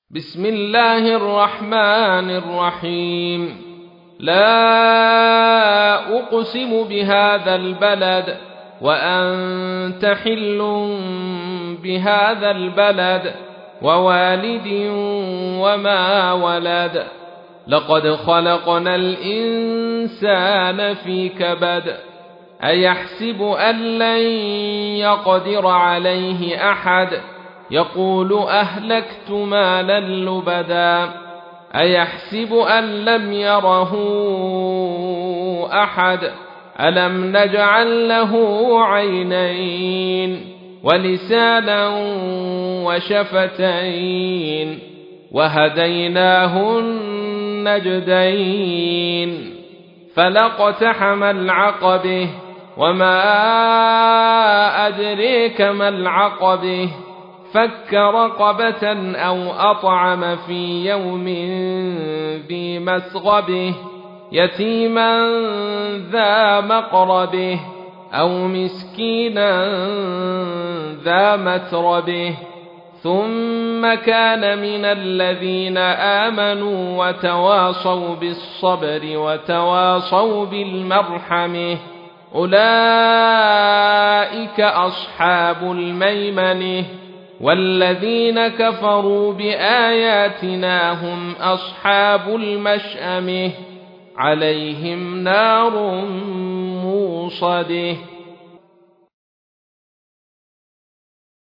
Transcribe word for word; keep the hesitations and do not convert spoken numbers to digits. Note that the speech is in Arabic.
بسم الله الرحمن الرحيم. لا أقسم بهذا البلد وأنت حل بهذا البلد ووالد وما ولد. لقد خلقنا الإنسان في كبد. أيحسب أن لن يقدر عليه أحد؟ يقول أهلكت مالا لبدا. أيحسب أن لم يره أحد؟ ألم نجعل له عينين ولسانا وشفتين وهديناه النجدين. فلاقتحم العقبة وما أدريك ما العقبة. فك رقبة أو أطعم في يوم ذي مسغبة. يتيما ذا مقربة أو مسكينا ذا متربة. ثم كان من الذين آمنوا وتواصوا بالصبر وتواصوا بالمرحمة. أولئك أصحاب الميمنة. والذين كفروا بآياتنا هم أصحاب المشأمة. عليهم نار موصده.